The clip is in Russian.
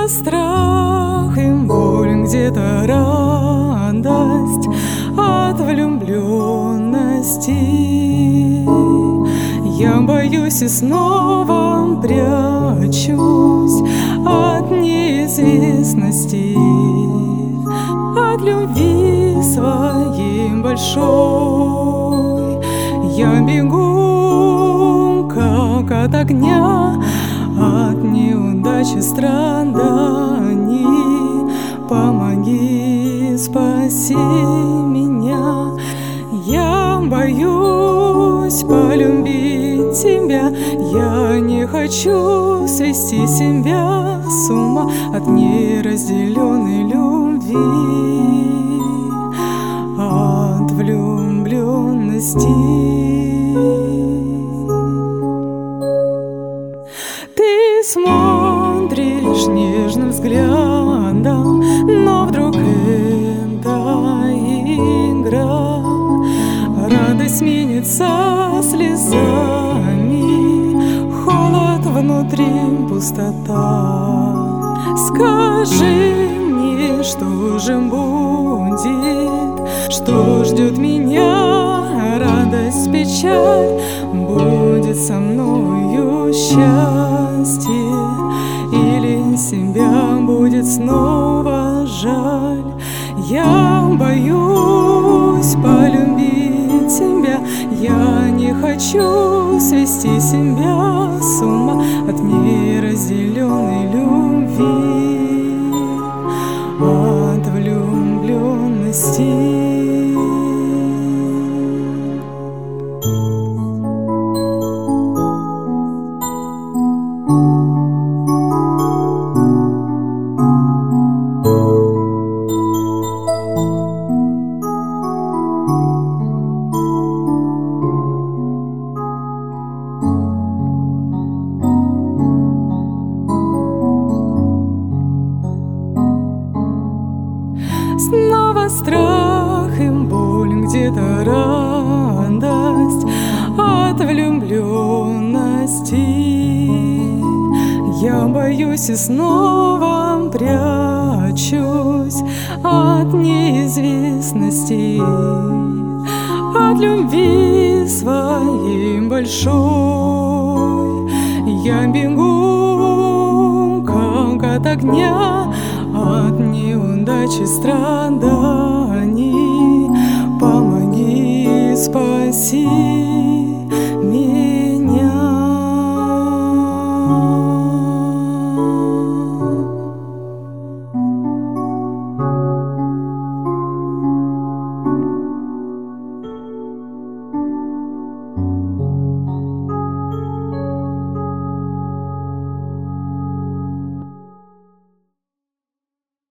Снова страх и боль, где-то радость от влюбленности. Я боюсь и снова прячусь от неизвестности, от любви своей большой. Я бегу, как от огня, от неудачи, страданий. Помоги, спаси меня. Я боюсь полюбить тебя. Я не хочу свести себя с ума от неразделенной любви, от влюбленности. Ты смотришь нежным взглядом, но вдруг это игра. Радость сменится слезами, холод внутри, пустота. Скажи мне, что же будет, что ждет меня, радость, печаль, будет со мною счастье, или себя будет снова жаль. Я боюсь полюбить тебя. Я не хочу свести себя с ума от неразделенной любви, от влюбленности. Снова страх и боль, где-то радость от влюбленности. Я боюсь и снова прячусь от неизвестности, от любви своей большой. Я бегу, как от огня, от неудачи, страданий. Помоги, спаси